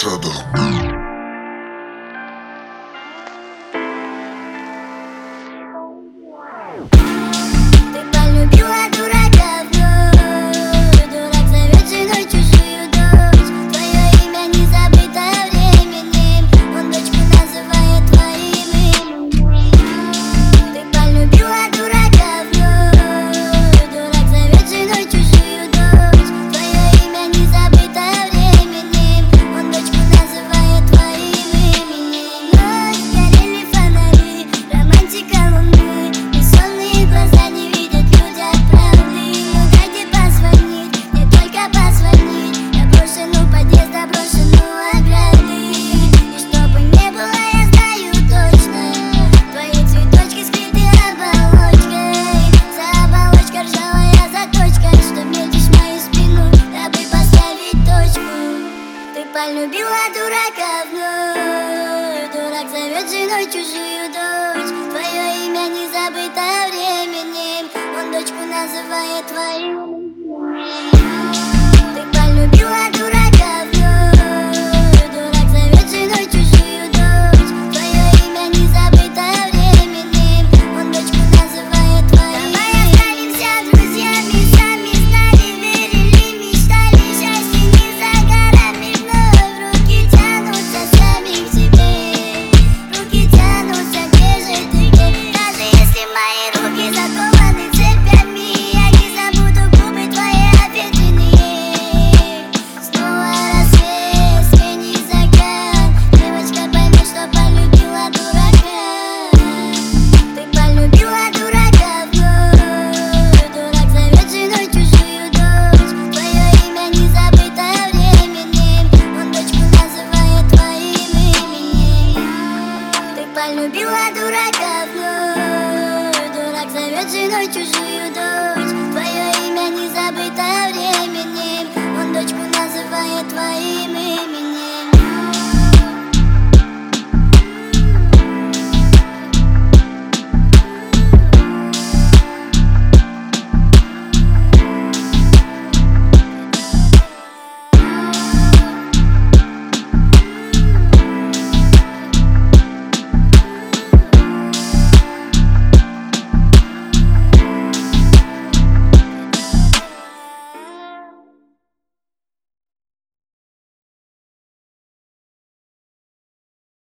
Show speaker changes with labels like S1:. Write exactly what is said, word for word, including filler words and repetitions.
S1: Shadow.
S2: Полюбила дурака вновь. Дурак зовет женой чужую дочь. Твое имя не забыто временем. Он дочку называет твоим. Ты полюбила дурака вновь. Дурак зовет женой чужую дочь. Твое имя не забыто временем. Он дочку называет твоим. Давай останемся друзьями, сами знали, верили, мечтали. Счастье не за горами. Руки тянутся сами к тебе. Руки тянутся, где же ты, где? Даже если мои руки закованы цепями, я не забуду губы твои обветренные. Снова рассвет, сменит закат. Девочка, пойми, что полюбила дурака. Ты полюбила дурака вновь. Дурак зовет женой чужую дочь. Твое имя не забыто временем. Он дочку называет твоим именем. Ты полюбила дурака вновь. Дурак зовет женой чужую дочь. Твое имя не забыто